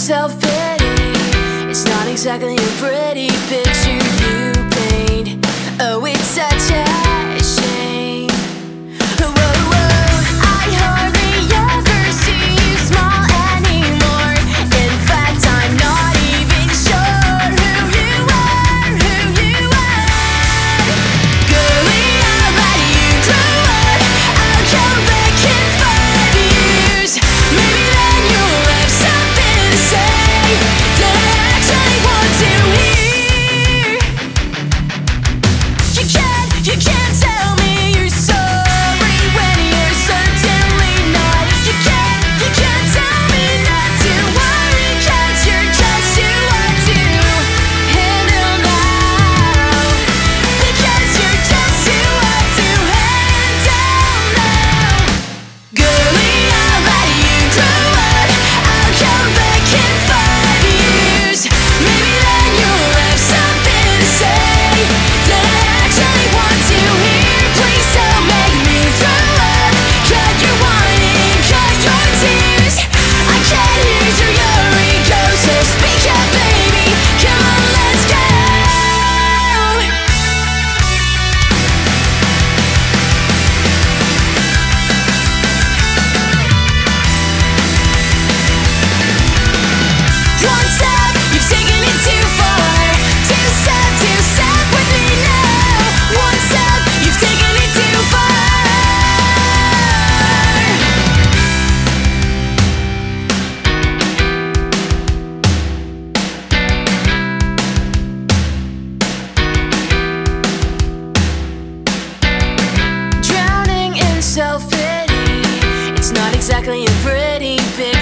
self-pity. It's not exactly a pretty picture you paint. Oh, it's such a shame. Whoa, whoa, I hardly ever see you smile anymore. In fact, I'm not even sure who you are, Girlie, I'll let you grow up. I'll come back in 5 years. Maybe then you'll have something to say that I actually want to hear. You can't tell me you're sorry when you're certainly not. You can't tell me not to worry, 'cause you're just too hard to handle now. Because you're just too hard to handle now. Girlie, I'll let you grow up. I'll come back in 5 years. Maybe then you'll have something to say that I actually want to hear. Please don't make me throw up. Cut your whining, cut your tears. I can't hear through your ego, so speak up, baby. Come on, let's go. One step, you've taken it too far. Two step with me now. One step, you've taken it too far. Drowning in self-pity. It's not exactly a pretty picture